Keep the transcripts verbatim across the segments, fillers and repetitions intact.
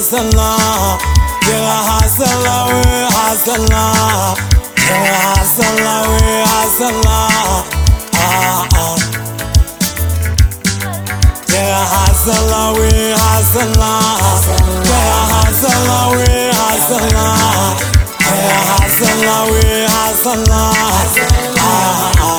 hasala, yeah hasala, we hasala, yeah hasala, we hasala, ah ah, yeah hasala, we hasala, yeah hasala, we hasala, yeah hasala, we hasala, ah ah.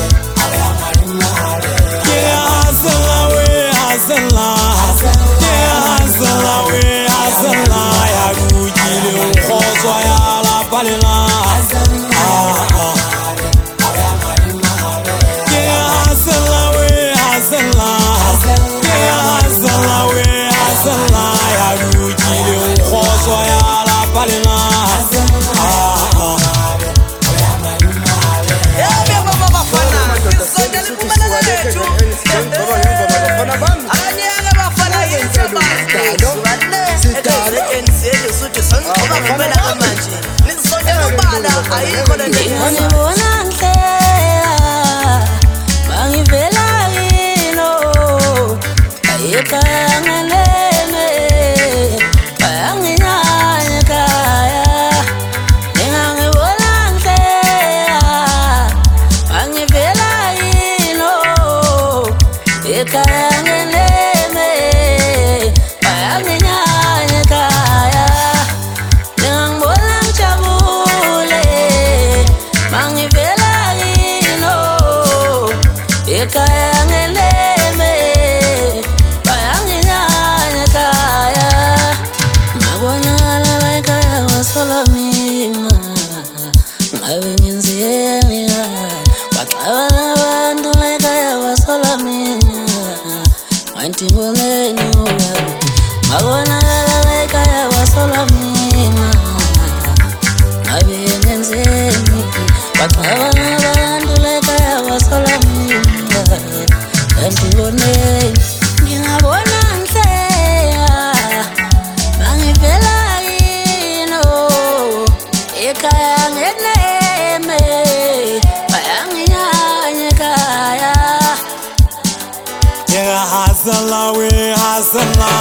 Hasala, we hasala,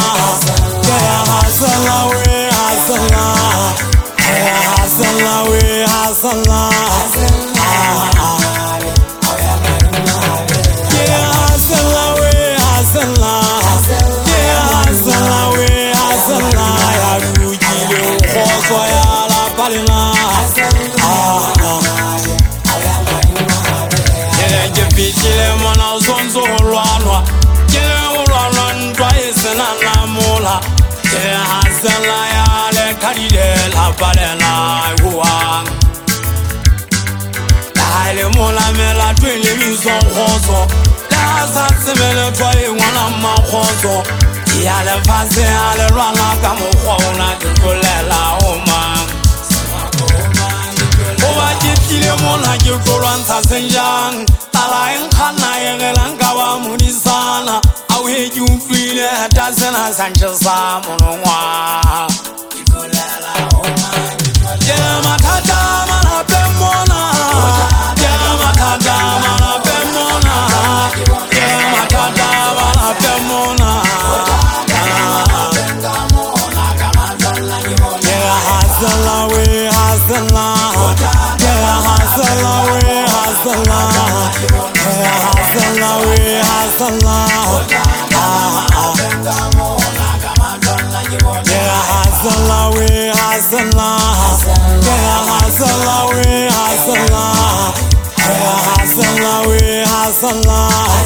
yeah hasala, we hasala, yeah hasala, we hasala, ah ah, yeah hasala, we hasala, yeah hasala, we hasala, ya rujile khoso ya la palina, ah ah, yeah jepitile mona zonzo lwanwa. Yeah, hasala ya le kadile la balela uang. La le mola me la twele mizon khoso. La sa se me le toye wana ma khoso. Ya le fase ya le rana kamo khona dikolela oma. Owa jipile mona jikolan sa senjang. Ala en khana yegelan kawa munisana. Awe you feel it doesn't Sanchez Samonwa. Yeah, Matata, Mana Bemona. Yeah, Matata, Mana Bemona. Yeah, Matata, Mana Bemona. Yeah, Hasala, we Hasala. Yeah, Hasala, we Hasala. Yeah, Hasala, we Hasala. Yeah, hasala, we hasala. Yeah, hasala, we hasala. Yeah, hasala, we hasala.